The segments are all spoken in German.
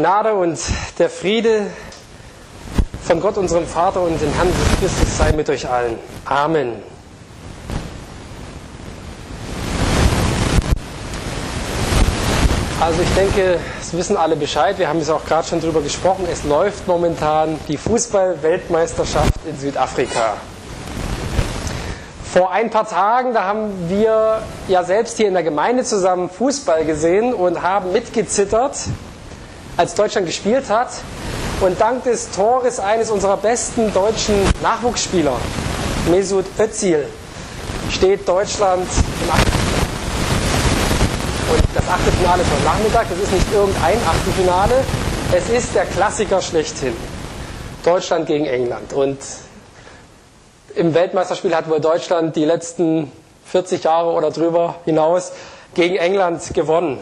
Die Gnade und der Friede von Gott, unserem Vater und dem Herrn Jesus Christus sei mit euch allen. Amen. Also ich denke, es wissen alle Bescheid, wir haben es auch gerade schon drüber gesprochen, es läuft momentan die Fußball-Weltmeisterschaft in Südafrika. Vor ein paar Tagen, da haben wir ja selbst hier in der Gemeinde zusammen Fußball gesehen und haben mitgezittert, als Deutschland gespielt hat. Und dank des Tores eines unserer besten deutschen Nachwuchsspieler, Mesut Özil, steht Deutschland im Achtelfinale. Und das Achtelfinale ist heute Nachmittag, das ist nicht irgendein Achtelfinale, es ist der Klassiker schlechthin. Deutschland gegen England. Und im Weltmeisterspiel hat wohl Deutschland die letzten 40 Jahre oder drüber hinaus gegen England gewonnen.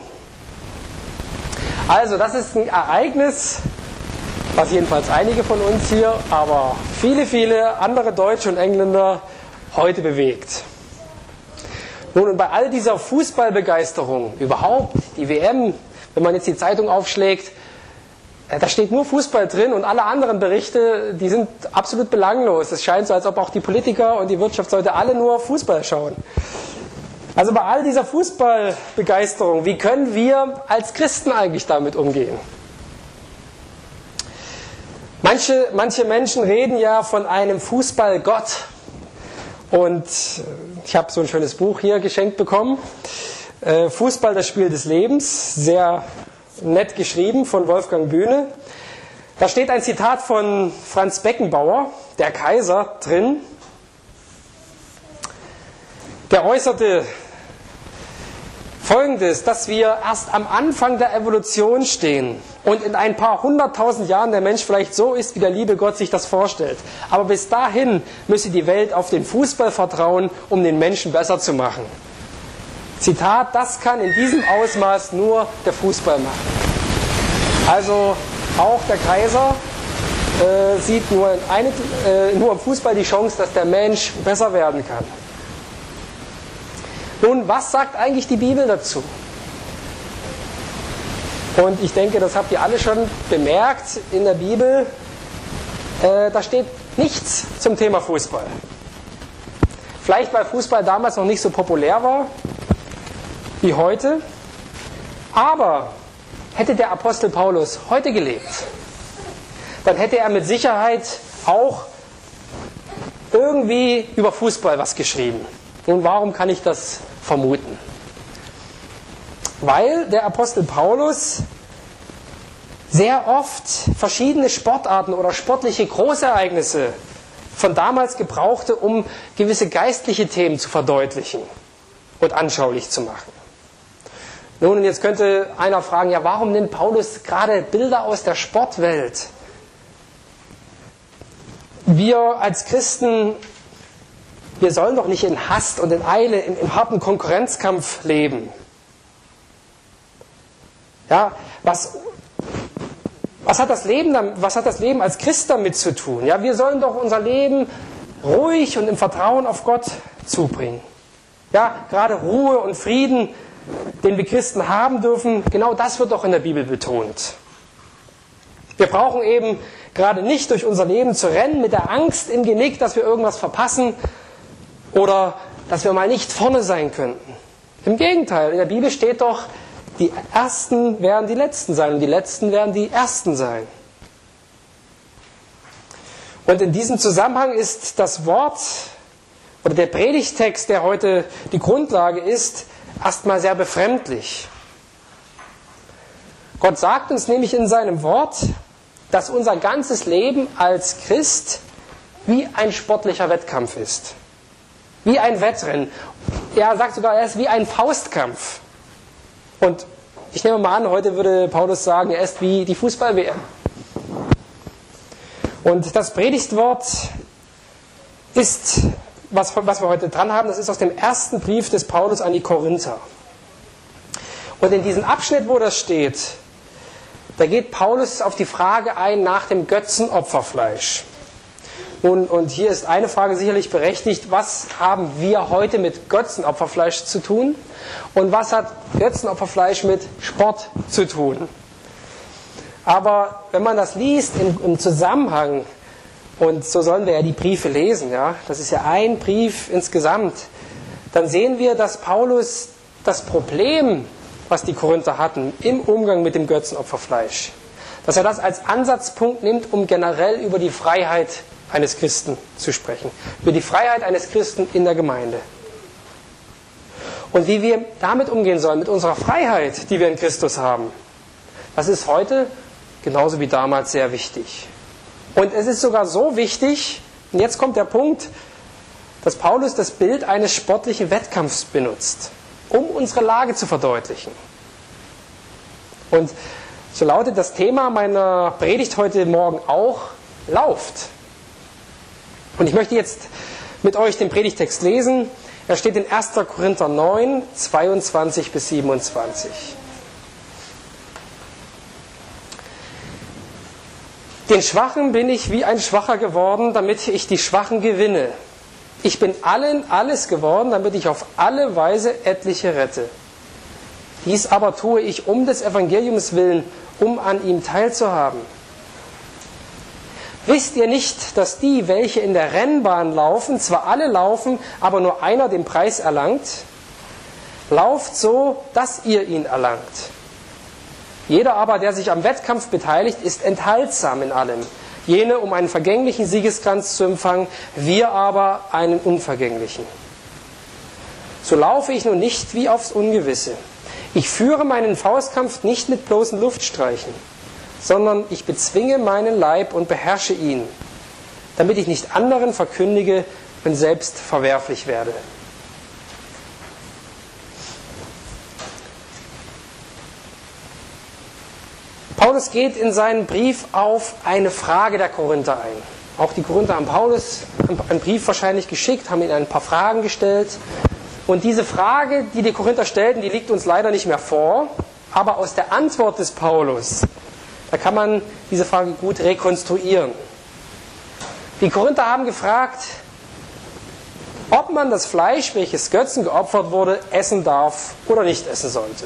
Also das ist ein Ereignis, was jedenfalls einige von uns hier, aber viele, viele andere Deutsche und Engländer heute bewegt. Nun, und bei all dieser Fußballbegeisterung, überhaupt die WM, wenn man jetzt die Zeitung aufschlägt, da steht nur Fußball drin und alle anderen Berichte, die sind absolut belanglos. Es scheint so, als ob auch die Politiker und die Wirtschaftsleute alle nur Fußball schauen. Also bei all dieser Fußballbegeisterung, wie können wir als Christen eigentlich damit umgehen? Manche Menschen reden ja von einem Fußballgott. Und ich habe so ein schönes Buch hier geschenkt bekommen. Fußball, das Spiel des Lebens. Sehr nett geschrieben von Wolfgang Bühne. Da steht ein Zitat von Franz Beckenbauer, der Kaiser, drin. Der äußerte Folgendes, dass wir erst am Anfang der Evolution stehen und in ein paar 100.000 Jahren der Mensch vielleicht so ist, wie der liebe Gott sich das vorstellt. Aber bis dahin müsse die Welt auf den Fußball vertrauen, um den Menschen besser zu machen. Zitat, das kann in diesem Ausmaß nur der Fußball machen. Also auch der Kaiser sieht nur im Fußball die Chance, dass der Mensch besser werden kann. Nun, was sagt eigentlich die Bibel dazu? Und ich denke, das habt ihr alle schon bemerkt in der Bibel, da steht nichts zum Thema Fußball. Vielleicht, weil Fußball damals noch nicht so populär war wie heute. Aber hätte der Apostel Paulus heute gelebt, dann hätte er mit Sicherheit auch irgendwie über Fußball was geschrieben. Und warum kann ich das vermuten? Weil der Apostel Paulus sehr oft verschiedene Sportarten oder sportliche Großereignisse von damals gebrauchte, um gewisse geistliche Themen zu verdeutlichen und anschaulich zu machen. Nun, und jetzt könnte einer fragen, ja, warum nimmt Paulus gerade Bilder aus der Sportwelt? Wir als Christen, wir sollen doch nicht in Hast und in Eile, im harten Konkurrenzkampf leben. Ja, was hat das Leben als Christ damit zu tun? Ja, wir sollen doch unser Leben ruhig und im Vertrauen auf Gott zubringen. Ja, gerade Ruhe und Frieden, den wir Christen haben dürfen, genau das wird doch in der Bibel betont. Wir brauchen eben gerade nicht durch unser Leben zu rennen mit der Angst im Genick, dass wir irgendwas verpassen oder dass wir mal nicht vorne sein könnten. Im Gegenteil, in der Bibel steht doch, die Ersten werden die Letzten sein und die Letzten werden die Ersten sein. Und in diesem Zusammenhang ist das Wort oder der Predigtext, der heute die Grundlage ist, erstmal sehr befremdlich. Gott sagt uns nämlich in seinem Wort, dass unser ganzes Leben als Christ wie ein sportlicher Wettkampf ist. Wie ein Wettrennen. Er sagt sogar, er ist wie ein Faustkampf. Und ich nehme mal an, heute würde Paulus sagen, er ist wie die Fußball-WM. Und das Predigtwort ist, was wir heute dran haben, das ist aus dem ersten Brief des Paulus an die Korinther. Und in diesem Abschnitt, wo das steht, da geht Paulus auf die Frage ein nach dem Götzenopferfleisch. Und hier ist eine Frage sicherlich berechtigt, was haben wir heute mit Götzenopferfleisch zu tun? Und was hat Götzenopferfleisch mit Sport zu tun? Aber wenn man das liest im Zusammenhang, und so sollen wir ja die Briefe lesen, ja, das ist ja ein Brief insgesamt, dann sehen wir, dass Paulus das Problem, was die Korinther hatten im Umgang mit dem Götzenopferfleisch, dass er das als Ansatzpunkt nimmt, um generell über die Freiheit eines Christen zu sprechen, über die Freiheit eines Christen in der Gemeinde. Und wie wir damit umgehen sollen, mit unserer Freiheit, die wir in Christus haben, das ist heute genauso wie damals sehr wichtig. Und es ist sogar so wichtig, und jetzt kommt der Punkt, dass Paulus das Bild eines sportlichen Wettkampfs benutzt, um unsere Lage zu verdeutlichen. Und so lautet das Thema meiner Predigt heute Morgen auch: Lauft. Und ich möchte jetzt mit euch den Predigtext lesen. Er steht in 1. Korinther 9, 22 bis 27. Den Schwachen bin ich wie ein Schwacher geworden, damit ich die Schwachen gewinne. Ich bin allen alles geworden, damit ich auf alle Weise etliche rette. Dies aber tue ich um des Evangeliums willen, um an ihm teilzuhaben. Wisst ihr nicht, dass die, welche in der Rennbahn laufen, zwar alle laufen, aber nur einer den Preis erlangt? Lauft so, dass ihr ihn erlangt. Jeder aber, der sich am Wettkampf beteiligt, ist enthaltsam in allem. Jene, um einen vergänglichen Siegeskranz zu empfangen, wir aber einen unvergänglichen. So laufe ich nun nicht wie aufs Ungewisse. Ich führe meinen Faustkampf nicht mit bloßen Luftstreichen, sondern ich bezwinge meinen Leib und beherrsche ihn, damit ich nicht anderen verkündige und selbst verwerflich werde. Paulus geht in seinen Brief auf eine Frage der Korinther ein. Auch die Korinther haben Paulus einen Brief wahrscheinlich geschickt, haben ihm ein paar Fragen gestellt. Und diese Frage, die die Korinther stellten, die liegt uns leider nicht mehr vor. Aber aus der Antwort des Paulus, da kann man diese Frage gut rekonstruieren. Die Korinther haben gefragt, ob man das Fleisch, welches Götzen geopfert wurde, essen darf oder nicht essen sollte.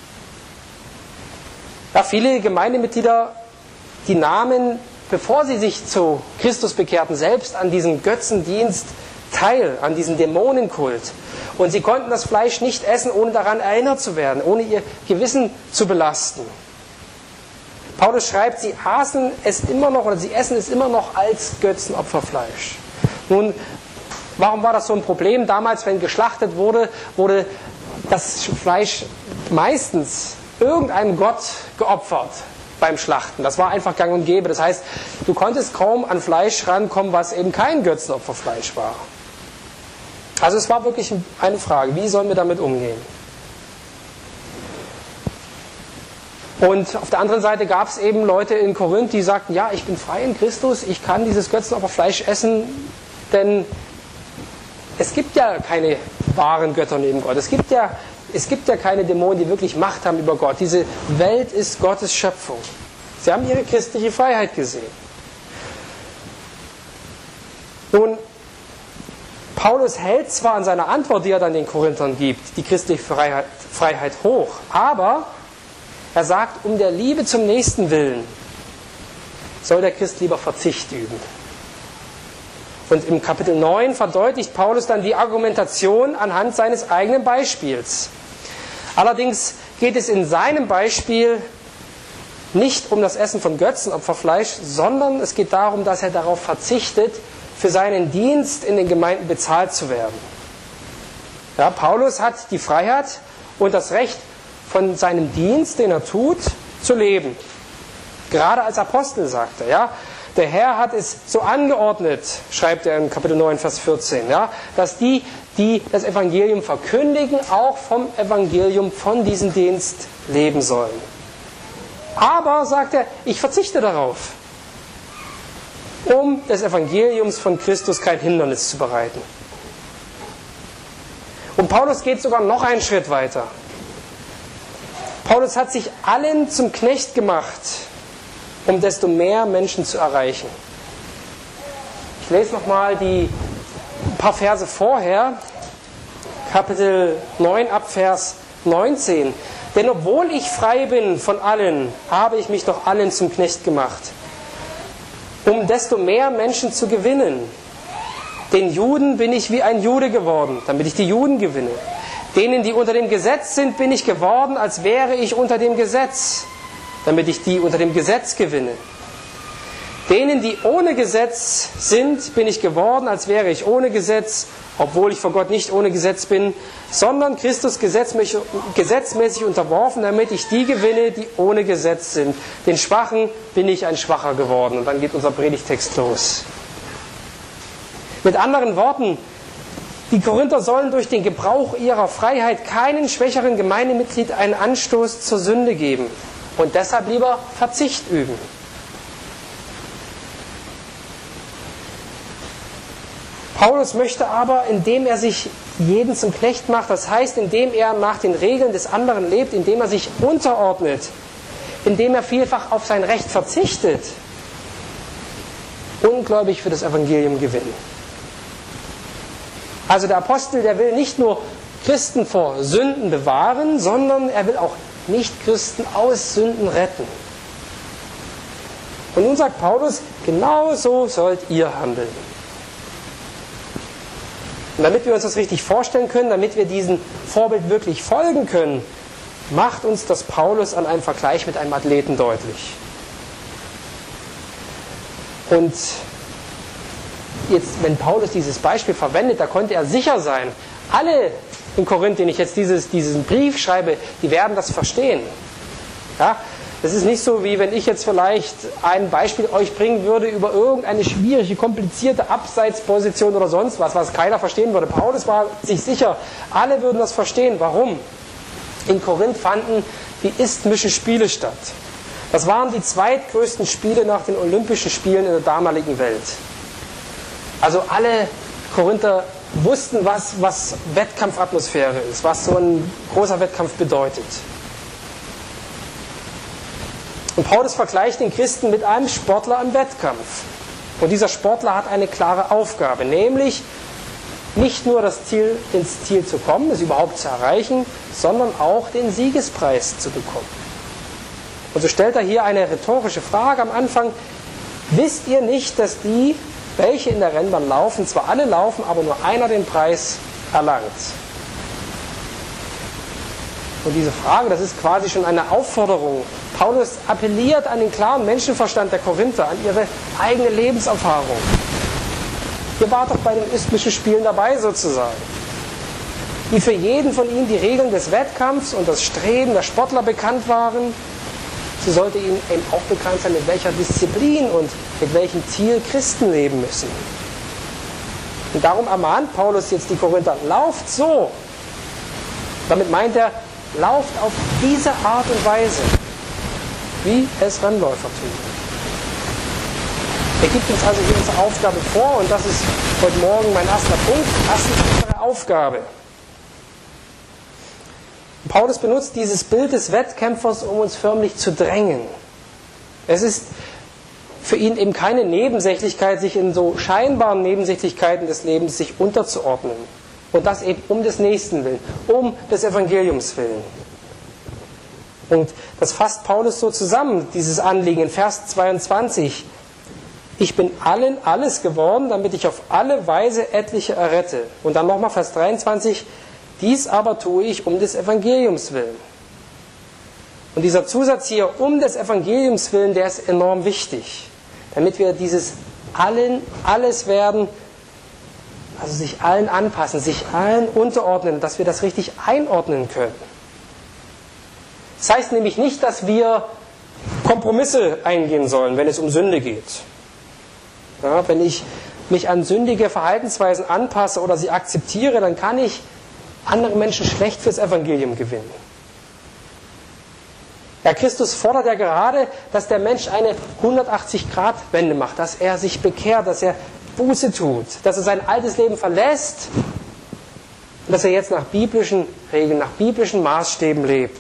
Ja, viele Gemeindemitglieder, die nahmen, bevor sie sich zu Christus bekehrten, selbst an diesem Götzendienst teil, an diesem Dämonenkult. Und sie konnten das Fleisch nicht essen, ohne daran erinnert zu werden, ohne ihr Gewissen zu belasten. Paulus schreibt, sie aßen es immer noch, oder sie essen es immer noch als Götzenopferfleisch. Nun, warum war das so ein Problem? Damals, wenn geschlachtet wurde, wurde das Fleisch meistens irgendeinem Gott geopfert beim Schlachten. Das war einfach gang und gäbe. Das heißt, du konntest kaum an Fleisch rankommen, was eben kein Götzenopferfleisch war. Also es war wirklich eine Frage, wie sollen wir damit umgehen? Und auf der anderen Seite gab es eben Leute in Korinth, die sagten, ja, ich bin frei in Christus, ich kann dieses Götzenopferfleisch essen, denn es gibt ja keine wahren Götter neben Gott. Es gibt ja keine Dämonen, die wirklich Macht haben über Gott. Diese Welt ist Gottes Schöpfung. Sie haben ihre christliche Freiheit gesehen. Nun, Paulus hält zwar an seiner Antwort, die er dann den Korinthern gibt, die christliche Freiheit hoch, aber er sagt, um der Liebe zum Nächsten willen soll der Christ lieber Verzicht üben. Und im Kapitel 9 verdeutlicht Paulus dann die Argumentation anhand seines eigenen Beispiels. Allerdings geht es in seinem Beispiel nicht um das Essen von Götzenopferfleisch, sondern es geht darum, dass er darauf verzichtet, für seinen Dienst in den Gemeinden bezahlt zu werden. Ja, Paulus hat die Freiheit und das Recht, von seinem Dienst, den er tut, zu leben. Gerade als Apostel, sagt er. Ja? Der Herr hat es so angeordnet, schreibt er in Kapitel 9, Vers 14, ja? Dass die das Evangelium verkündigen, auch vom Evangelium, von diesem Dienst leben sollen. Aber, sagt er, ich verzichte darauf, um des Evangeliums von Christus kein Hindernis zu bereiten. Und Paulus geht sogar noch einen Schritt weiter. Paulus hat sich allen zum Knecht gemacht, um desto mehr Menschen zu erreichen. Ich lese nochmal ein paar Verse vorher, Kapitel 9 ab Vers 19. Denn obwohl ich frei bin von allen, habe ich mich doch allen zum Knecht gemacht, um desto mehr Menschen zu gewinnen. Den Juden bin ich wie ein Jude geworden, damit ich die Juden gewinne. Denen, die unter dem Gesetz sind, bin ich geworden, als wäre ich unter dem Gesetz, damit ich die unter dem Gesetz gewinne. Denen, die ohne Gesetz sind, bin ich geworden, als wäre ich ohne Gesetz, obwohl ich vor Gott nicht ohne Gesetz bin, sondern Christus gesetzmäßig unterworfen, damit ich die gewinne, die ohne Gesetz sind. Den Schwachen bin ich ein Schwacher geworden. Und dann geht unser Predigtext los. Mit anderen Worten, die Korinther sollen durch den Gebrauch ihrer Freiheit keinen schwächeren Gemeindemitglied einen Anstoß zur Sünde geben und deshalb lieber Verzicht üben. Paulus möchte aber, indem er sich jeden zum Knecht macht, das heißt, indem er nach den Regeln des anderen lebt, indem er sich unterordnet, indem er vielfach auf sein Recht verzichtet, ungläubig für das Evangelium gewinnen. Also der Apostel, der will nicht nur Christen vor Sünden bewahren, sondern er will auch Nichtchristen aus Sünden retten. Und nun sagt Paulus, genau so sollt ihr handeln. Und damit wir uns das richtig vorstellen können, damit wir diesem Vorbild wirklich folgen können, macht uns das Paulus an einem Vergleich mit einem Athleten deutlich. Und jetzt, wenn Paulus dieses Beispiel verwendet, da konnte er sicher sein, alle in Korinth, denen ich jetzt diesen Brief schreibe, die werden das verstehen. Ja? Das ist nicht so, wie wenn ich jetzt vielleicht ein Beispiel euch bringen würde über irgendeine schwierige, komplizierte Abseitsposition oder sonst was keiner verstehen würde. Paulus war sich sicher, alle würden das verstehen. Warum? In Korinth fanden die Isthmischen Spiele statt. Das waren die zweitgrößten Spiele nach den Olympischen Spielen in der damaligen Welt. Also alle Korinther wussten, was Wettkampfatmosphäre ist, was so ein großer Wettkampf bedeutet. Und Paulus vergleicht den Christen mit einem Sportler im Wettkampf. Und dieser Sportler hat eine klare Aufgabe, nämlich nicht nur ins Ziel zu kommen, es überhaupt zu erreichen, sondern auch den Siegespreis zu bekommen. Und so stellt er hier eine rhetorische Frage am Anfang. Wisst ihr nicht, dass die, welche in der Rennbahn laufen, zwar alle laufen, aber nur einer den Preis erlangt? Und diese Frage, das ist quasi schon eine Aufforderung. Paulus appelliert an den klaren Menschenverstand der Korinther, an ihre eigene Lebenserfahrung. Ihr wart doch bei den Isthmischen Spielen dabei sozusagen. Wie für jeden von ihnen die Regeln des Wettkampfs und das Streben der Sportler bekannt waren, so sollte ihnen eben auch bekannt sein, mit welcher Disziplin und mit welchem Ziel Christen leben müssen. Und darum ermahnt Paulus jetzt die Korinther, lauft so. Damit meint er, lauft auf diese Art und Weise, wie es Rennläufer tun. Er gibt uns also hier unsere Aufgabe vor und das ist heute Morgen mein erster Punkt. Erstens unsere Aufgabe. Paulus benutzt dieses Bild des Wettkämpfers, um uns förmlich zu drängen. Es ist für ihn eben keine Nebensächlichkeit, sich in so scheinbaren Nebensächlichkeiten des Lebens sich unterzuordnen. Und das eben um des Nächsten willen, um des Evangeliums willen. Und das fasst Paulus so zusammen, dieses Anliegen in Vers 22. Ich bin allen alles geworden, damit ich auf alle Weise etliche errette. Und dann nochmal Vers 23. Dies aber tue ich um des Evangeliums willen. Und dieser Zusatz hier, um des Evangeliums willen, der ist enorm wichtig. Damit wir dieses allen alles werden, also sich allen anpassen, sich allen unterordnen, dass wir das richtig einordnen können. Das heißt nämlich nicht, dass wir Kompromisse eingehen sollen, wenn es um Sünde geht. Ja, wenn ich mich an sündige Verhaltensweisen anpasse oder sie akzeptiere, dann kann ich andere Menschen schlecht fürs Evangelium gewinnen. Ja, Christus fordert ja gerade, dass der Mensch eine 180-Grad-Wende macht, dass er sich bekehrt, dass er Buße tut, dass er sein altes Leben verlässt und dass er jetzt nach biblischen Regeln, nach biblischen Maßstäben lebt.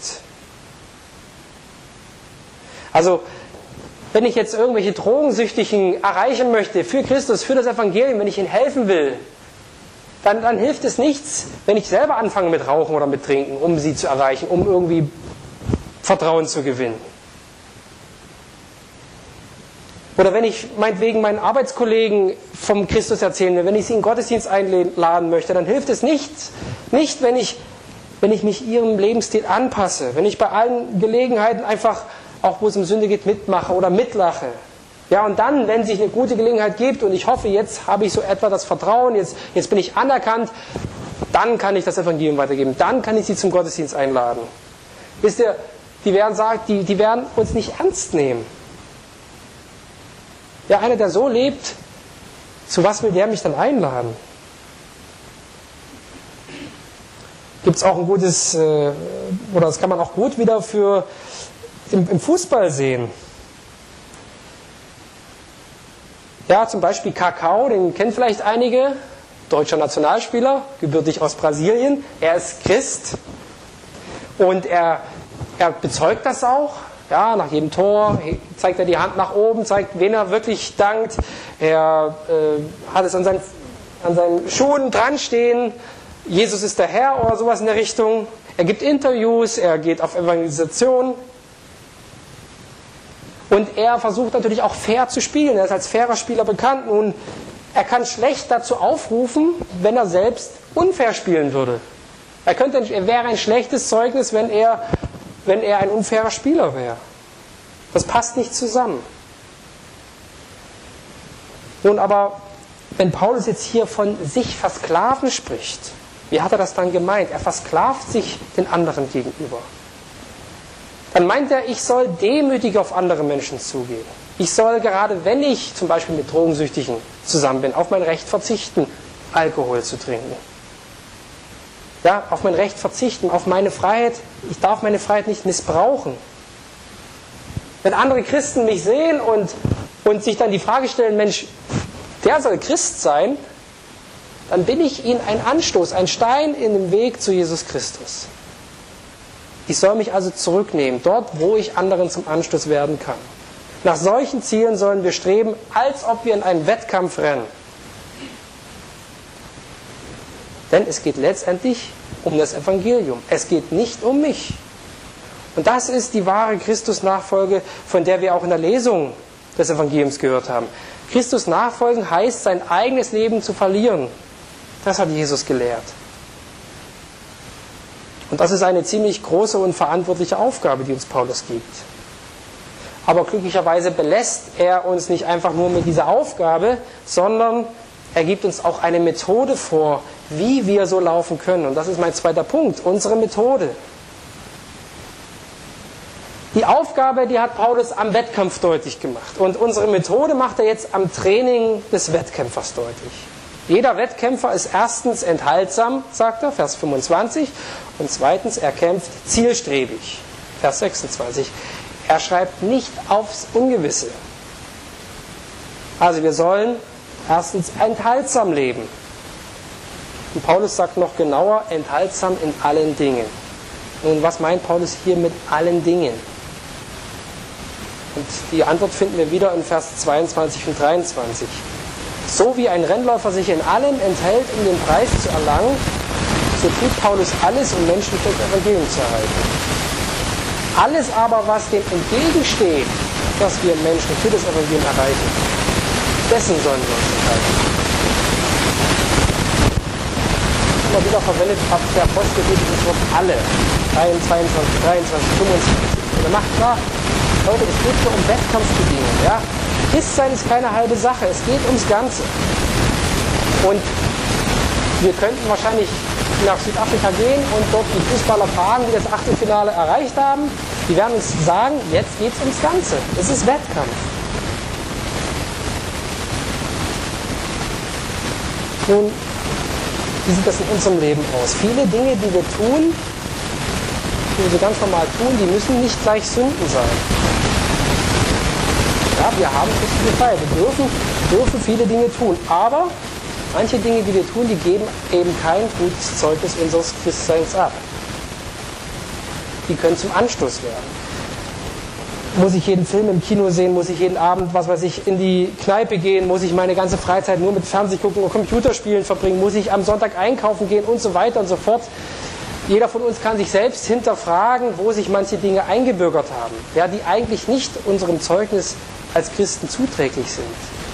Also, wenn ich jetzt irgendwelche Drogensüchtigen erreichen möchte für Christus, für das Evangelium, wenn ich ihnen helfen will, dann hilft es nichts, wenn ich selber anfange mit Rauchen oder mit Trinken, um sie zu erreichen, um irgendwie Vertrauen zu gewinnen. Oder wenn ich meinetwegen meinen Arbeitskollegen vom Christus erzählen will, wenn ich sie in den Gottesdienst einladen möchte, dann hilft es nicht, wenn ich mich ihrem Lebensstil anpasse, wenn ich bei allen Gelegenheiten einfach, auch wo es um Sünde geht, mitmache oder mitlache. Ja, und dann, wenn sich eine gute Gelegenheit gibt und ich hoffe, jetzt habe ich so etwa das Vertrauen, jetzt bin ich anerkannt, dann kann ich das Evangelium weitergeben, dann kann ich sie zum Gottesdienst einladen. Wisst ihr, die werden uns nicht ernst nehmen. Ja, einer, der so lebt, zu was will der mich dann einladen? Gibt es auch ein gutes, oder das kann man auch gut wieder im Fußball sehen. Ja, zum Beispiel Kakao, den kennen vielleicht einige, deutscher Nationalspieler, gebürtig aus Brasilien. Er ist Christ und er bezeugt das auch. Ja, nach jedem Tor zeigt er die Hand nach oben, zeigt, wen er wirklich dankt. Er hat es an seinen Schuhen dran stehen. Jesus ist der Herr oder sowas in der Richtung. Er gibt Interviews, er geht auf Evangelisation. Und er versucht natürlich auch fair zu spielen. Er ist als fairer Spieler bekannt. Nun, er kann schlecht dazu aufrufen, wenn er selbst unfair spielen würde. Er wäre ein schlechtes Zeugnis, wenn er ein unfairer Spieler wäre. Das passt nicht zusammen. Nun aber, wenn Paulus jetzt hier von sich versklaven spricht, wie hat er das dann gemeint? Er versklavt sich den anderen gegenüber. Dann meint er, ich soll demütig auf andere Menschen zugehen. Ich soll, gerade wenn ich zum Beispiel mit Drogensüchtigen zusammen bin, auf mein Recht verzichten, Alkohol zu trinken. Ja, auf mein Recht verzichten, auf meine Freiheit. Ich darf meine Freiheit nicht missbrauchen. Wenn andere Christen mich sehen und sich dann die Frage stellen, Mensch, der soll Christ sein, dann bin ich ihnen ein Anstoß, ein Stein in dem Weg zu Jesus Christus. Ich soll mich also zurücknehmen, dort, wo ich anderen zum Anstoß werden kann. Nach solchen Zielen sollen wir streben, als ob wir in einen Wettkampf rennen. Denn es geht letztendlich um das Evangelium. Es geht nicht um mich. Und das ist die wahre Christus-Nachfolge, von der wir auch in der Lesung des Evangeliums gehört haben. Christus nachfolgen heißt, sein eigenes Leben zu verlieren. Das hat Jesus gelehrt. Und das ist eine ziemlich große und verantwortliche Aufgabe, die uns Paulus gibt. Aber glücklicherweise belässt er uns nicht einfach nur mit dieser Aufgabe, sondern er gibt uns auch eine Methode vor, wie wir so laufen können. Und das ist mein zweiter Punkt, unsere Methode. Die Aufgabe, die hat Paulus am Wettkampf deutlich gemacht. Und unsere Methode macht er jetzt am Training des Wettkämpfers deutlich. Jeder Wettkämpfer ist erstens enthaltsam, sagt er, Vers 25, und zweitens, er kämpft zielstrebig, Vers 26. Er schreibt nicht aufs Ungewisse. Also wir sollen erstens enthaltsam leben. Und Paulus sagt noch genauer, enthaltsam in allen Dingen. Nun, was meint Paulus hier mit allen Dingen? Und die Antwort finden wir wieder in Vers 22 und 23. So wie ein Rennläufer sich in allem enthält, um den Preis zu erlangen, so tut Paulus alles, um Menschen für das Evangelium zu erreichen. Alles aber, was dem entgegensteht, dass wir Menschen für das Evangelium erreichen, dessen sollen wir uns enthalten. Immer wieder verwendet der Apostel dieses Wort alle. 22, 23, 25. Und er macht klar, Leute, es geht hier um Wettkampfbedingungen. Ja? Christsein ist keine halbe Sache, es geht ums Ganze. Und wir könnten wahrscheinlich nach Südafrika gehen und dort die Fußballer fragen, die das Achtelfinale erreicht haben. Die werden uns sagen, jetzt geht es ums Ganze. Es ist Wettkampf. Nun, wie sieht das in unserem Leben aus? Viele Dinge, die wir tun, die wir so ganz normal tun, die müssen nicht gleich Sünden sein. Ja, wir haben christliche Freiheit. Wir dürfen viele Dinge tun. Aber manche Dinge, die wir tun, die geben eben kein gutes Zeugnis unseres Christseins ab. Die können zum Anstoß werden. Muss ich jeden Film im Kino sehen? Muss ich jeden Abend, was weiß ich, in die Kneipe gehen? Muss ich meine ganze Freizeit nur mit Fernseh gucken und Computerspielen verbringen? Muss ich am Sonntag einkaufen gehen und so weiter und so fort? Jeder von uns kann sich selbst hinterfragen, wo sich manche Dinge eingebürgert haben, ja, die eigentlich nicht unserem Zeugnis als Christen zuträglich sind.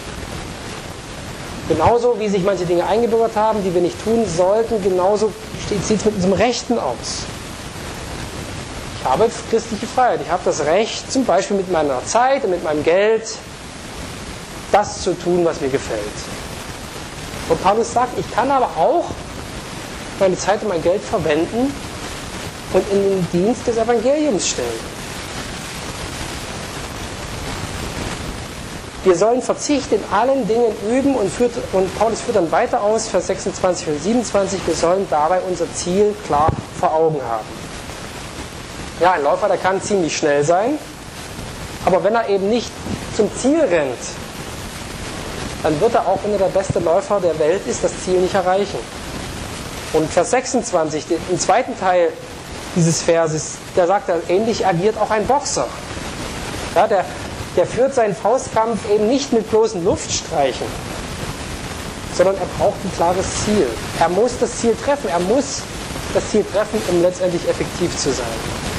Genauso wie sich manche Dinge eingebürgert haben, die wir nicht tun sollten, genauso sieht es mit unserem Rechten aus. Ich habe christliche Freiheit. Ich habe das Recht, zum Beispiel mit meiner Zeit und mit meinem Geld, das zu tun, was mir gefällt. Und Paulus sagt, ich kann aber auch meine Zeit und mein Geld verwenden und in den Dienst des Evangeliums stellen. Wir sollen Verzicht in allen Dingen üben und Paulus führt dann weiter aus, Vers 26 und 27, wir sollen dabei unser Ziel klar vor Augen haben. Ja, ein Läufer, der kann ziemlich schnell sein, aber wenn er eben nicht zum Ziel rennt, dann wird er auch, wenn er der beste Läufer der Welt ist, das Ziel nicht erreichen. Und Vers 26, im zweiten Teil dieses Verses, da sagt er, ähnlich agiert auch ein Boxer. Ja, der führt seinen Faustkampf eben nicht mit bloßen Luftstreichen, sondern er braucht ein klares Ziel. Er muss das Ziel treffen, um letztendlich effektiv zu sein.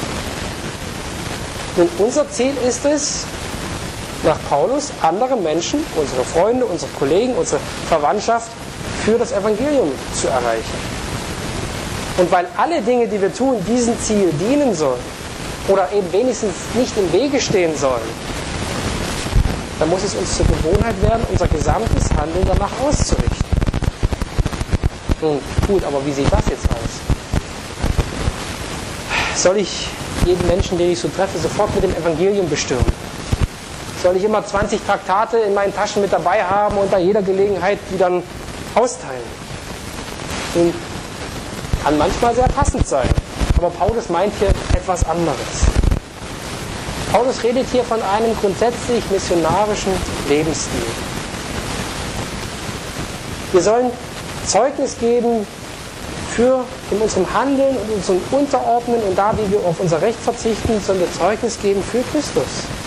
Nun, unser Ziel ist es, nach Paulus, andere Menschen, unsere Freunde, unsere Kollegen, unsere Verwandtschaft für das Evangelium zu erreichen. Und weil alle Dinge, die wir tun, diesem Ziel dienen sollen oder eben wenigstens nicht im Wege stehen sollen, dann muss es uns zur Gewohnheit werden, unser gesamtes Handeln danach auszurichten. Nun, gut, aber wie sieht das jetzt aus? Soll ich jeden Menschen, den ich so treffe, sofort mit dem Evangelium bestürmen? Soll ich immer 20 Traktate in meinen Taschen mit dabei haben und bei jeder Gelegenheit die dann austeilen? Nun, kann manchmal sehr passend sein, aber Paulus meint hier etwas anderes. Paulus redet hier von einem grundsätzlich missionarischen Lebensstil. Wir sollen Zeugnis geben in unserem Handeln und unserem Unterordnen und da, wie wir auf unser Recht verzichten, sollen wir Zeugnis geben für Christus.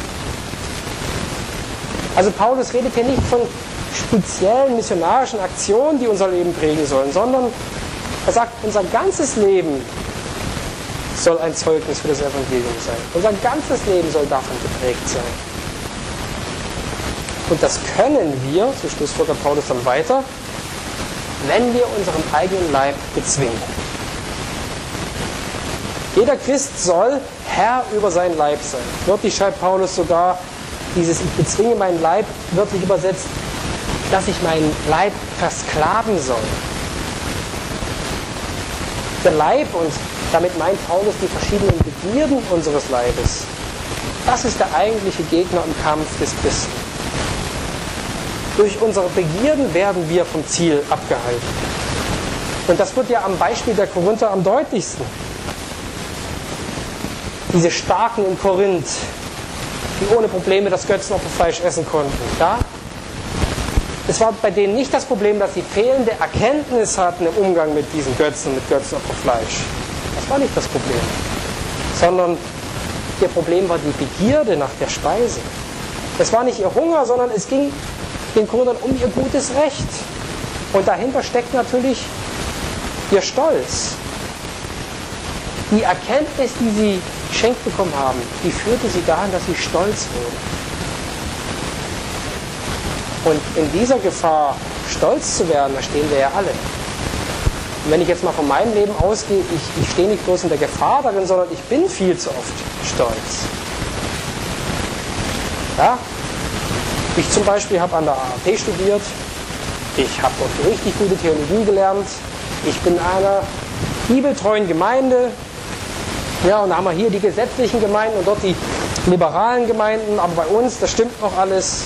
Also Paulus redet hier nicht von speziellen missionarischen Aktionen, die unser Leben prägen sollen, sondern er sagt, unser ganzes Leben soll ein Zeugnis für das Evangelium sein. Unser ganzes Leben soll davon geprägt sein. Und das können wir, so schlussfolgert Paulus dann weiter, wenn wir unseren eigenen Leib bezwingen. Jeder Christ soll Herr über seinen Leib sein. Wörtlich schreibt Paulus sogar, dieses ich bezwinge meinen Leib, wörtlich übersetzt, dass ich meinen Leib versklaven soll. Der Leib, und damit meint Paulus die verschiedenen Begierden unseres Leibes, das ist der eigentliche Gegner im Kampf des Christen. Durch unsere Begierden werden wir vom Ziel abgehalten. Und das wird ja am Beispiel der Korinther am deutlichsten. Diese Starken in Korinth, die ohne Probleme das Götzenopferfleisch essen konnten. Ja? Es war bei denen nicht das Problem, dass sie fehlende Erkenntnis hatten im Umgang mit diesen Götzen, mit Götzenopferfleisch. Das war nicht das Problem. Sondern ihr Problem war die Begierde nach der Speise. Es war nicht ihr Hunger, sondern es ging den Korinthern um ihr gutes Recht. Und dahinter steckt natürlich ihr Stolz. Die Erkenntnis, die sie geschenkt bekommen haben, die führte sie dahin, dass sie stolz wurden. Und in dieser Gefahr, stolz zu werden, da stehen wir ja alle. Und wenn ich jetzt mal von meinem Leben ausgehe, ich stehe nicht bloß in der Gefahr darin, sondern ich bin viel zu oft stolz. Ja? Ich zum Beispiel habe an der AAP studiert, ich habe dort richtig gute Theologie gelernt, ich bin in einer bibeltreuen Gemeinde, ja, und da haben wir hier die gesetzlichen Gemeinden und dort die liberalen Gemeinden, aber bei uns, das stimmt noch alles.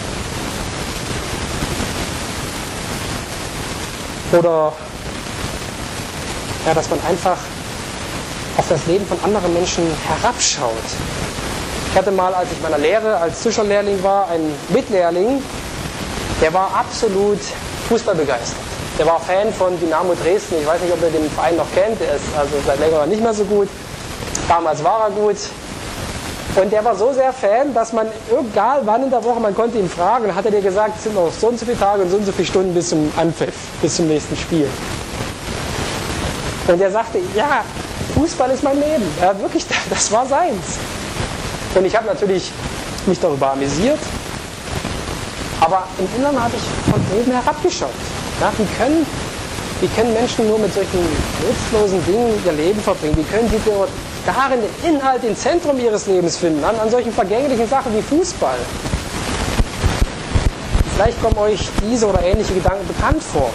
Oder ja, dass man einfach auf das Leben von anderen Menschen herabschaut. Ich hatte mal, als ich meiner Lehre als Zwischenlehrling war, einen Mitlehrling, der war absolut fußballbegeistert. Der war Fan von Dynamo Dresden. Ich weiß nicht, ob ihr den Verein noch kennt. Der ist also seit längerem nicht mehr so gut. Damals war er gut. Und der war so sehr Fan, dass man, egal wann in der Woche, man konnte ihn fragen, und hat er dir gesagt, es sind noch so und so viele Tage und so viele Stunden bis zum Anpfiff, bis zum nächsten Spiel. Und er sagte, ja, Fußball ist mein Leben. Ja, wirklich, das war seins. Und ich habe natürlich mich darüber amüsiert, aber im Inneren habe ich von oben herabgeschaut. Ja, wie können Menschen nur mit solchen nutzlosen Dingen ihr Leben verbringen? Wie können sie dort darin den Inhalt, den Zentrum ihres Lebens finden, an solchen vergänglichen Sachen wie Fußball? Vielleicht kommen euch diese oder ähnliche Gedanken bekannt vor.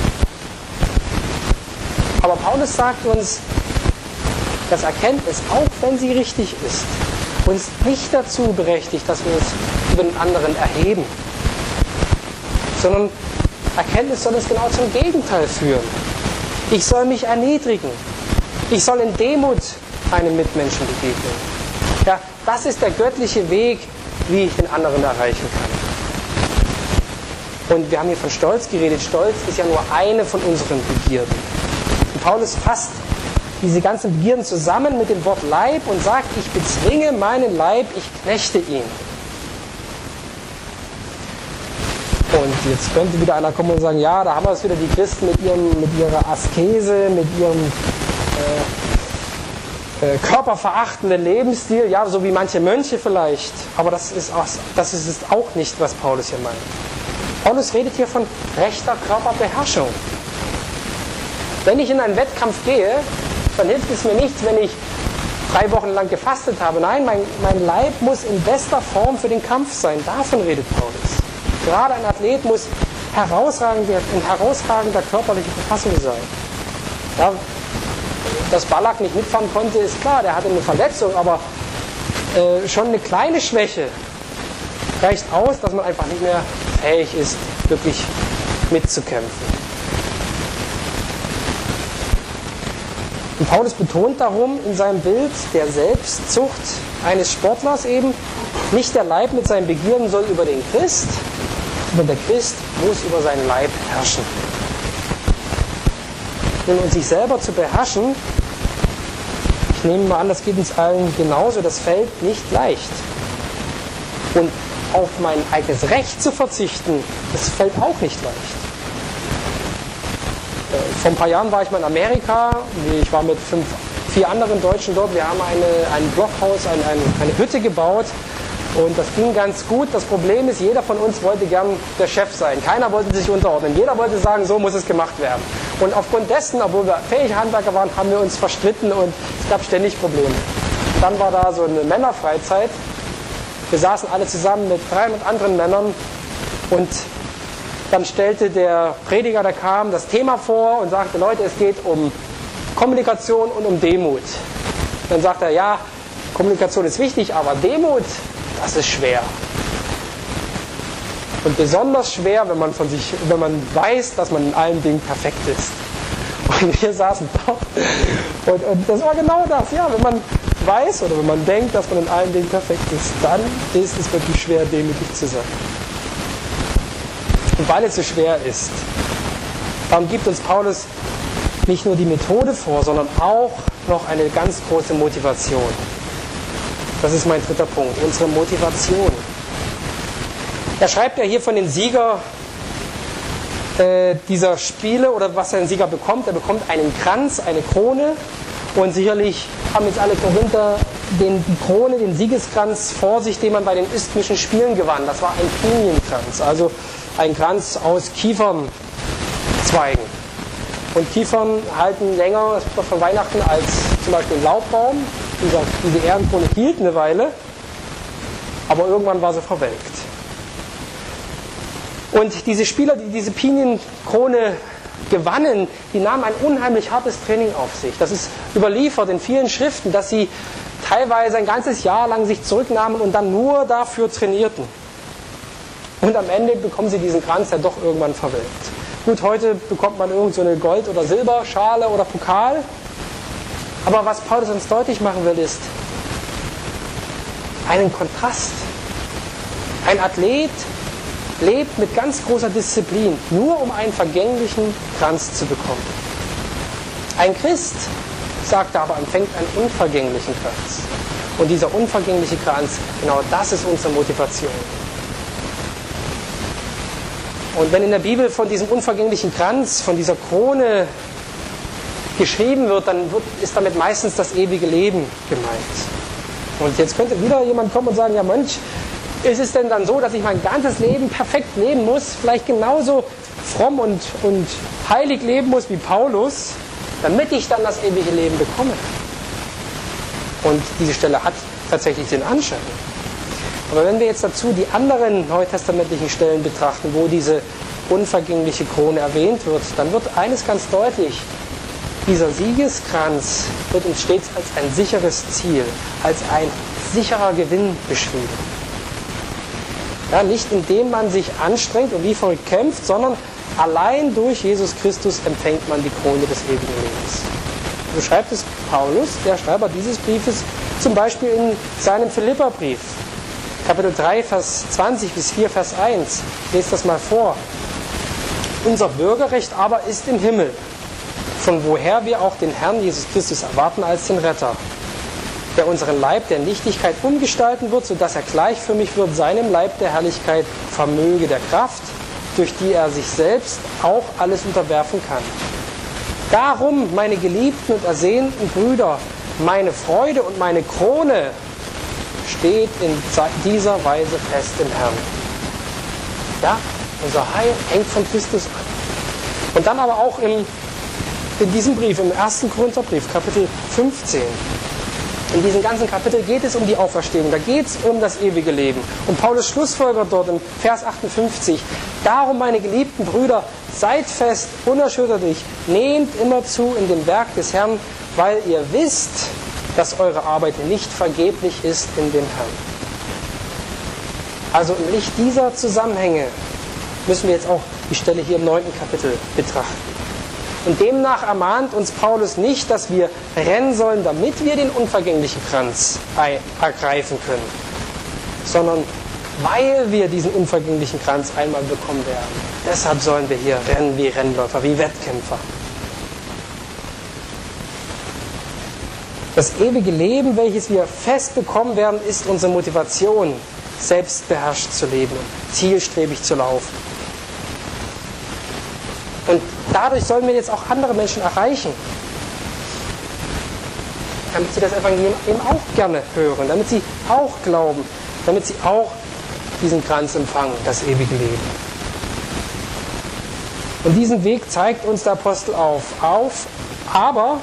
Aber Paulus sagt uns, dass Erkenntnis, auch wenn sie richtig ist, uns nicht dazu berechtigt, dass wir uns über den anderen erheben, sondern Erkenntnis soll uns genau zum Gegenteil führen. Ich soll mich erniedrigen. Ich soll in Demut einem Mitmenschen begegnen. Ja, das ist der göttliche Weg, wie ich den anderen erreichen kann. Und wir haben hier von Stolz geredet. Stolz ist ja nur eine von unseren Begierden. Und Paulus fasst diese ganzen Begierden zusammen mit dem Wort Leib und sagt, ich bezwinge meinen Leib, ich knechte ihn. Und jetzt könnte wieder einer kommen und sagen, ja, da haben wir es wieder, die Christen mit ihrer Askese, mit ihrem körperverachtenden Lebensstil, ja, so wie manche Mönche vielleicht. Aber das ist es auch nicht, was Paulus hier meint. Paulus redet hier von rechter Körperbeherrschung. Wenn ich in einen Wettkampf gehe, dann hilft es mir nichts, wenn ich 3 Wochen lang gefastet habe. Nein, mein Leib muss in bester Form für den Kampf sein. Davon redet Paulus. Gerade ein Athlet muss in herausragender körperlicher Verfassung sein. Ja, dass Ballack nicht mitfahren konnte, ist klar, der hatte eine Verletzung, aber schon eine kleine Schwäche reicht aus, dass man einfach nicht mehr fähig ist, wirklich mitzukämpfen. Und Paulus betont darum in seinem Bild der Selbstzucht eines Sportlers eben, nicht der Leib mit seinen Begierden soll über den Christ, sondern der Christ muss über seinen Leib herrschen. Und sich selber zu beherrschen, ich nehme mal an, das geht uns allen genauso, das fällt nicht leicht. Und auf mein eigenes Recht zu verzichten, das fällt auch nicht leicht. Vor ein paar Jahren war ich mal in Amerika, ich war mit 4 anderen Deutschen dort, wir haben ein Blockhaus, eine Hütte gebaut und das ging ganz gut. Das Problem ist, jeder von uns wollte gern der Chef sein, keiner wollte sich unterordnen, jeder wollte sagen, so muss es gemacht werden. Und aufgrund dessen, obwohl wir fähige Handwerker waren, haben wir uns verstritten und es gab ständig Probleme. Dann war da so eine Männerfreizeit, wir saßen alle zusammen mit 300 anderen Männern und dann stellte der Prediger, der kam, das Thema vor und sagte, Leute, es geht um Kommunikation und um Demut. Dann sagt er, ja, Kommunikation ist wichtig, aber Demut, das ist schwer. Und besonders schwer, wenn man weiß, dass man in allen Dingen perfekt ist. Und wir saßen da und das war genau das, ja, wenn man weiß oder wenn man denkt, dass man in allen Dingen perfekt ist, dann ist es wirklich schwer, demütig zu sein. Und weil es so schwer ist, darum gibt uns Paulus nicht nur die Methode vor, sondern auch noch eine ganz große Motivation. Das ist mein 3. Punkt, unsere Motivation. Er schreibt ja hier von den Sieger dieser Spiele oder was ein Sieger bekommt. Er bekommt einen Kranz, eine Krone und sicherlich haben jetzt alle Korinther die Krone, den Siegeskranz vor sich, den man bei den Isthmischen Spielen gewann. Das war ein Pinienkranz, also ein Kranz aus Kiefernzweigen. Und Kiefern halten länger von Weihnachten als zum Beispiel ein Laubbaum. Diese Ehrenkrone hielt eine Weile, aber irgendwann war sie verwelkt. Und diese Spieler, die diese Pinienkrone gewannen, die nahmen ein unheimlich hartes Training auf sich. Das ist überliefert in vielen Schriften, dass sie teilweise ein ganzes Jahr lang sich zurücknahmen und dann nur dafür trainierten. Und am Ende bekommen sie diesen Kranz, der doch irgendwann verwelkt. Gut, heute bekommt man irgend so eine Gold- oder Silberschale oder Pokal. Aber was Paulus uns deutlich machen will, ist einen Kontrast. Ein Athlet lebt mit ganz großer Disziplin, nur um einen vergänglichen Kranz zu bekommen. Ein Christ, sagt er aber, empfängt einen unvergänglichen Kranz. Und dieser unvergängliche Kranz, genau das ist unsere Motivation. Und wenn in der Bibel von diesem unvergänglichen Kranz, von dieser Krone geschrieben wird, dann ist damit meistens das ewige Leben gemeint. Und jetzt könnte wieder jemand kommen und sagen, ja Mensch, ist es denn dann so, dass ich mein ganzes Leben perfekt leben muss, vielleicht genauso fromm und heilig leben muss wie Paulus, damit ich dann das ewige Leben bekomme? Und diese Stelle hat tatsächlich den Anschein. Aber wenn wir jetzt dazu die anderen neutestamentlichen Stellen betrachten, wo diese unvergängliche Krone erwähnt wird, dann wird eines ganz deutlich: Dieser Siegeskranz wird uns stets als ein sicheres Ziel, als ein sicherer Gewinn beschrieben. Ja, nicht indem man sich anstrengt und wie verrückt kämpft, sondern allein durch Jesus Christus empfängt man die Krone des ewigen Lebens. So schreibt es Paulus, der Schreiber dieses Briefes, zum Beispiel in seinem Philipperbrief, Kapitel 3, Vers 20 bis 4, Vers 1. Ich lese das mal vor. Unser Bürgerrecht aber ist im Himmel, von woher wir auch den Herrn Jesus Christus erwarten als den Retter, der unseren Leib der Nichtigkeit umgestalten wird, sodass er gleichförmig wird seinem Leib der Herrlichkeit, vermöge der Kraft, durch die er sich selbst auch alles unterwerfen kann. Darum, meine geliebten und ersehnten Brüder, meine Freude und meine Krone steht in dieser Weise fest im Herrn. Ja, unser Heil hängt von Christus ab. Und dann aber auch in diesem Brief, im 1. Korintherbrief, Kapitel 15. In diesem ganzen Kapitel geht es um die Auferstehung, da geht es um das ewige Leben. Und Paulus schlussfolgert dort im Vers 58, darum, meine geliebten Brüder, seid fest, unerschütterlich, nehmt immer zu in dem Werk des Herrn, weil ihr wisst, dass eure Arbeit nicht vergeblich ist in dem Herrn. Also im Licht dieser Zusammenhänge müssen wir jetzt auch die Stelle hier im 9. Kapitel betrachten. Und demnach ermahnt uns Paulus nicht, dass wir rennen sollen, damit wir den unvergänglichen Kranz ergreifen können, sondern weil wir diesen unvergänglichen Kranz einmal bekommen werden. Deshalb sollen wir hier rennen wie Rennläufer, wie Wettkämpfer. Das ewige Leben, welches wir fest bekommen werden, ist unsere Motivation, selbstbeherrscht zu leben und zielstrebig zu laufen. Und dadurch sollen wir jetzt auch andere Menschen erreichen, damit sie das Evangelium eben auch gerne hören, damit sie auch glauben, damit sie auch diesen Kranz empfangen, das ewige Leben. Und diesen Weg zeigt uns der Apostel auf. Aber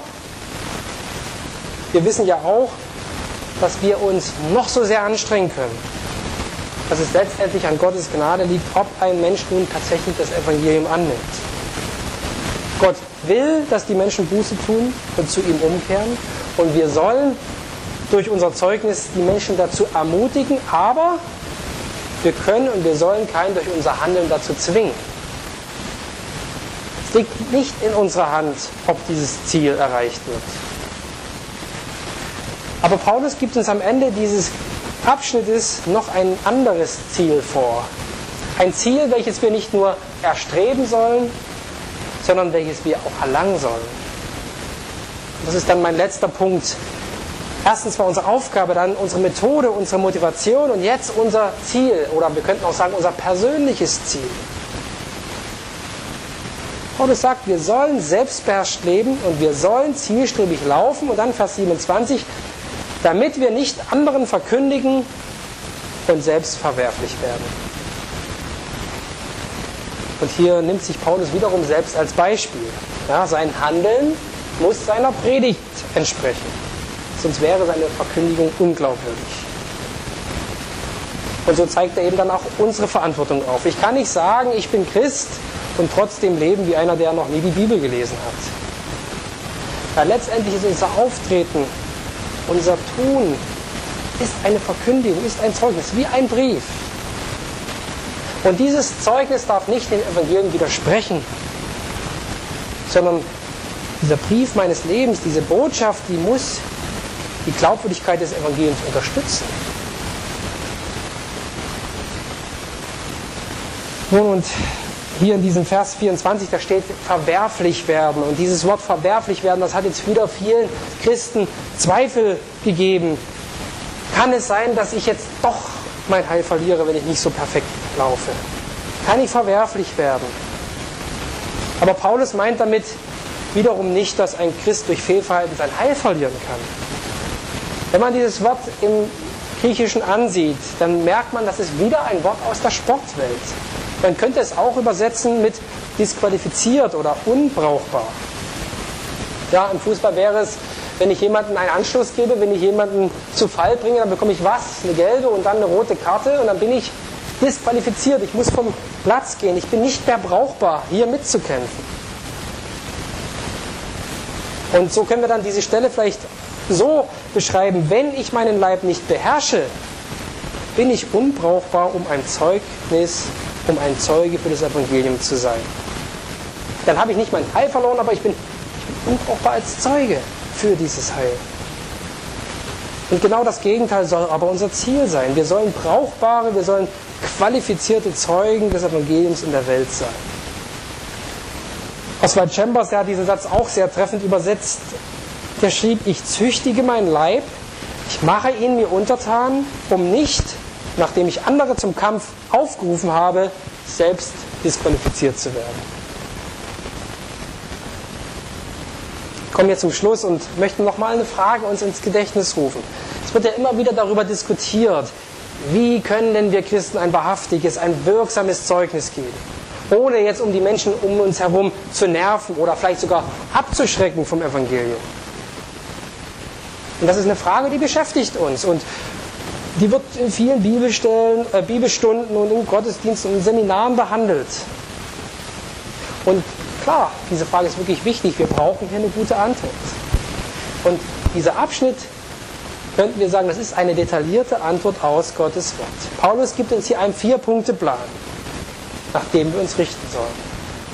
wir wissen ja auch, dass wir uns noch so sehr anstrengen können, dass es letztendlich an Gottes Gnade liegt, ob ein Mensch nun tatsächlich das Evangelium annimmt. Gott will, dass die Menschen Buße tun und zu ihm umkehren. Und wir sollen durch unser Zeugnis die Menschen dazu ermutigen, aber wir können und wir sollen keinen durch unser Handeln dazu zwingen. Es liegt nicht in unserer Hand, ob dieses Ziel erreicht wird. Aber Paulus gibt uns am Ende dieses Abschnittes noch ein anderes Ziel vor. Ein Ziel, welches wir nicht nur erstreben sollen, sondern welches wir auch erlangen sollen. Das ist dann mein letzter Punkt. Erstens war unsere Aufgabe, dann unsere Methode, unsere Motivation und jetzt unser Ziel, oder wir könnten auch sagen, unser persönliches Ziel. Paulus sagt, wir sollen selbstbeherrscht leben und wir sollen zielstrebig laufen. Und dann Vers 27, damit wir nicht anderen verkündigen und selbst verwerflich werden. Und hier nimmt sich Paulus wiederum selbst als Beispiel. Ja, sein Handeln muss seiner Predigt entsprechen. Sonst wäre seine Verkündigung unglaubwürdig. Und so zeigt er eben dann auch unsere Verantwortung auf. Ich kann nicht sagen, ich bin Christ und trotzdem leben wie einer, der noch nie die Bibel gelesen hat. Ja, letztendlich ist unser Auftreten, unser Tun, ist eine Verkündigung, ist ein Zeugnis, wie ein Brief. Und dieses Zeugnis darf nicht dem Evangelium widersprechen, sondern dieser Brief meines Lebens, diese Botschaft, die muss die Glaubwürdigkeit des Evangeliums unterstützen. Nun, und hier in diesem Vers 24, da steht verwerflich werden. Und dieses Wort verwerflich werden, das hat jetzt wieder vielen Christen Zweifel gegeben. Kann es sein, dass ich jetzt doch mein Heil verliere, wenn ich nicht so perfekt laufe? Kann ich verwerflich werden? Aber Paulus meint damit wiederum nicht, dass ein Christ durch Fehlverhalten sein Heil verlieren kann. Wenn man dieses Wort im Griechischen ansieht, dann merkt man, das ist wieder ein Wort aus der Sportwelt. Man könnte es auch übersetzen mit disqualifiziert oder unbrauchbar. Ja, im Fußball wäre es, wenn ich jemandem einen Anstoß gebe, wenn ich jemanden zu Fall bringe, dann bekomme ich was? Eine gelbe und dann eine rote Karte und dann bin ich disqualifiziert. Ich muss vom Platz gehen. Ich bin nicht mehr brauchbar, hier mitzukämpfen. Und so können wir dann diese Stelle vielleicht so beschreiben: Wenn ich meinen Leib nicht beherrsche, bin ich unbrauchbar, um ein Zeugnis, um ein Zeuge für das Evangelium zu sein. Dann habe ich nicht mein Heil verloren, aber ich bin unbrauchbar als Zeuge für dieses Heil. Und genau das Gegenteil soll aber unser Ziel sein. Wir sollen brauchbare, wir sollen qualifizierte Zeugen des Evangeliums in der Welt sein. Oswald Chambers, der hat diesen Satz auch sehr treffend übersetzt. Der schrieb: Ich züchtige meinen Leib, ich mache ihn mir untertan, um nicht, nachdem ich andere zum Kampf aufgerufen habe, selbst disqualifiziert zu werden. Ich komme jetzt zum Schluss und möchte nochmal eine Frage uns ins Gedächtnis rufen. Es wird ja immer wieder darüber diskutiert, wie können denn wir Christen ein wahrhaftiges, ein wirksames Zeugnis geben, ohne jetzt um die Menschen um uns herum zu nerven oder vielleicht sogar abzuschrecken vom Evangelium. Und das ist eine Frage, die beschäftigt uns und die wird in vielen Bibelstunden und Gottesdiensten und Seminaren behandelt. Und klar, diese Frage ist wirklich wichtig. Wir brauchen hier eine gute Antwort. Und dieser Abschnitt, könnten wir sagen, das ist eine detaillierte Antwort aus Gottes Wort. Paulus gibt uns hier einen 4-Punkte-Plan, nach dem wir uns richten sollen.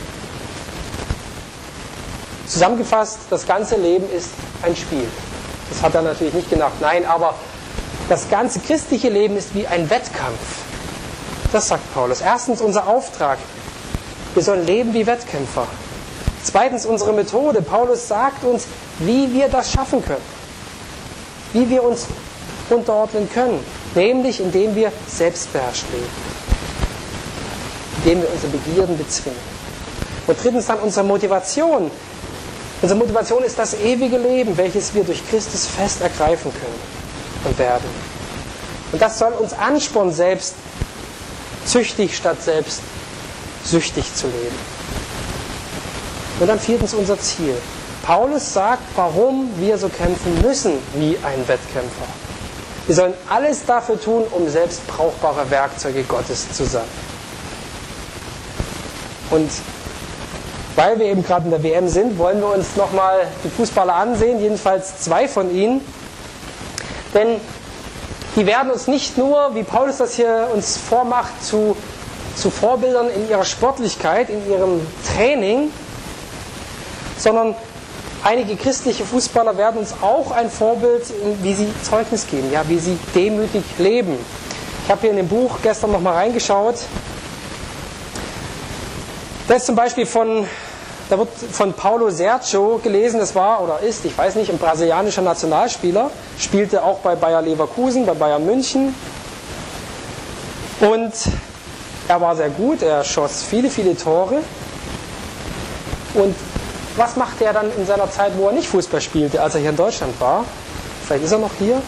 Zusammengefasst, das ganze Leben ist ein Spiel. Das hat er natürlich nicht gedacht. Nein, aber das ganze christliche Leben ist wie ein Wettkampf. Das sagt Paulus. Erstens unser Auftrag. Wir sollen leben wie Wettkämpfer. Zweitens unsere Methode. Paulus sagt uns, wie wir das schaffen können. Wie wir uns unterordnen können. Nämlich indem wir selbstbeherrscht leben. Indem wir unsere Begierden bezwingen. Und drittens dann unsere Motivation. Unsere Motivation ist das ewige Leben, welches wir durch Christus fest ergreifen können und werden. Und das soll uns anspornen, selbst züchtig statt selbst süchtig zu leben. Und dann viertens unser Ziel. Paulus sagt, warum wir so kämpfen müssen wie ein Wettkämpfer. Wir sollen alles dafür tun, um selbst brauchbare Werkzeuge Gottes zu sein. Und weil wir eben gerade in der WM sind, wollen wir uns nochmal die Fußballer ansehen, jedenfalls 2 von ihnen. Denn die werden uns nicht nur, wie Paulus das hier uns vormacht, zu Vorbildern in ihrer Sportlichkeit, in ihrem Training, sondern einige christliche Fußballer werden uns auch ein Vorbild, wie sie Zeugnis geben, ja, wie sie demütig leben. Ich habe hier in dem Buch gestern nochmal reingeschaut. Das ist zum Beispiel da wird von Paulo Sergio gelesen, das war oder ist, ich weiß nicht, ein brasilianischer Nationalspieler, spielte auch bei Bayer Leverkusen, bei Bayern München. Und er war sehr gut, er schoss viele, viele Tore. Und was machte er dann in seiner Zeit, wo er nicht Fußball spielte, als er hier in Deutschland war? Vielleicht ist er noch hier.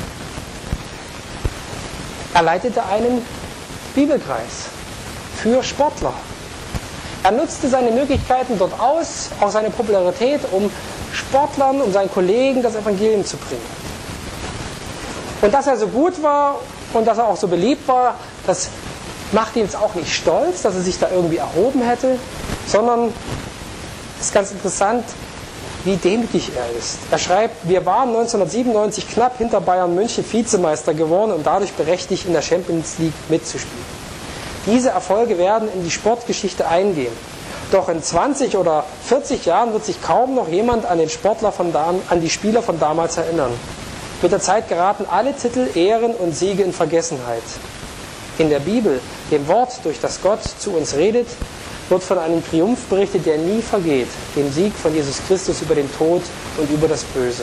Er leitete einen Bibelkreis für Sportler. Er nutzte seine Möglichkeiten dort aus, auch seine Popularität, um Sportlern, um seinen Kollegen das Evangelium zu bringen. Und dass er so gut war und dass er auch so beliebt war, das macht ihn jetzt auch nicht stolz, dass er sich da irgendwie erhoben hätte, sondern es ist ganz interessant, wie demütig er ist. Er schreibt, wir waren 1997 knapp hinter Bayern München Vizemeister geworden und dadurch berechtigt, in der Champions League mitzuspielen. Diese Erfolge werden in die Sportgeschichte eingehen. Doch in 20 oder 40 Jahren wird sich kaum noch jemand an die Spieler von damals erinnern. Mit der Zeit geraten alle Titel, Ehren und Siege in Vergessenheit. In der Bibel, dem Wort, durch das Gott zu uns redet, wird von einem Triumph berichtet, der nie vergeht, dem Sieg von Jesus Christus über den Tod und über das Böse.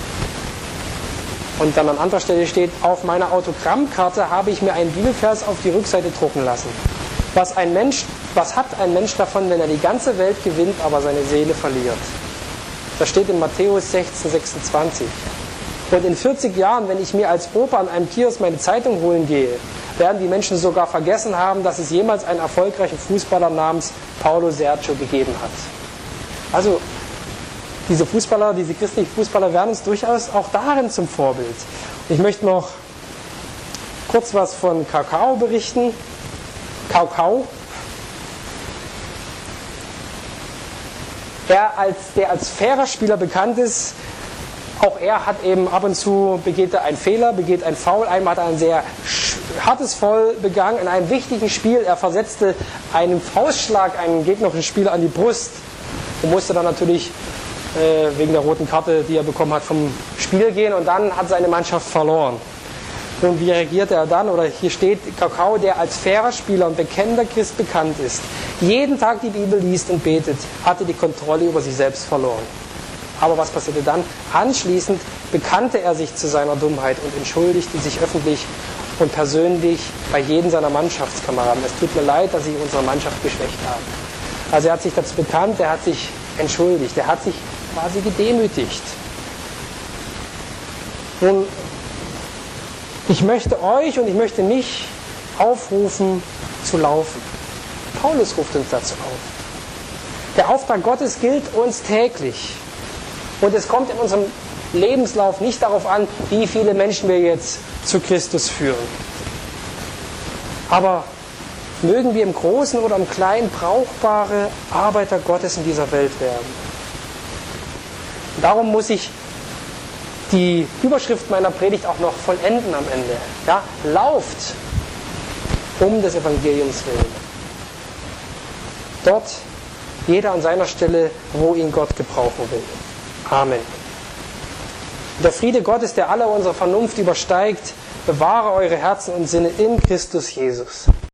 Und dann an anderer Stelle steht, auf meiner Autogrammkarte habe ich mir einen Bibelvers auf die Rückseite drucken lassen. Was hat ein Mensch davon, wenn er die ganze Welt gewinnt, aber seine Seele verliert? Das steht in Matthäus 16,26. Und in 40 Jahren, wenn ich mir als Opa an einem Kiosk meine Zeitung holen gehe, werden die Menschen sogar vergessen haben, dass es jemals einen erfolgreichen Fußballer namens Paulo Sergio gegeben hat. Also diese Fußballer, diese christlichen Fußballer werden uns durchaus auch darin zum Vorbild. Ich möchte noch kurz was von Kakao berichten. Kakao. Der als fairer Spieler bekannt ist, auch er hat eben ab und zu begeht er einen Fehler, begeht ein Foul. Einmal hat er ein sehr hartes Foul begangen in einem wichtigen Spiel. Er versetzte einen Faustschlag einen gegnerischen Spieler an die Brust und musste dann natürlich wegen der roten Karte, die er bekommen hat, vom Spiel gehen. Und dann hat seine Mannschaft verloren. Und wie reagierte er dann? Oder hier steht, Kakao, der als fairer Spieler und bekennender Christ bekannt ist, jeden Tag die Bibel liest und betet, hatte die Kontrolle über sich selbst verloren. Aber was passierte dann? Anschließend bekannte er sich zu seiner Dummheit und entschuldigte sich öffentlich und persönlich bei jedem seiner Mannschaftskameraden. Es tut mir leid, dass ich unsere Mannschaft geschwächt habe. Also er hat sich dazu bekannt, er hat sich entschuldigt, er hat sich quasi gedemütigt. Nun, ich möchte euch und ich möchte mich aufrufen zu laufen. Paulus ruft uns dazu auf. Der Auftrag Gottes gilt uns täglich. Und es kommt in unserem Lebenslauf nicht darauf an, wie viele Menschen wir jetzt zu Christus führen. Aber mögen wir im Großen oder im Kleinen brauchbare Arbeiter Gottes in dieser Welt werden. Darum muss ich die Überschrift meiner Predigt auch noch vollenden am Ende. Ja? Lauft um des Evangeliums willen. Dort jeder an seiner Stelle, wo ihn Gott gebrauchen will. Amen. Der Friede Gottes, der alle unsere Vernunft übersteigt, bewahre eure Herzen und Sinne in Christus Jesus.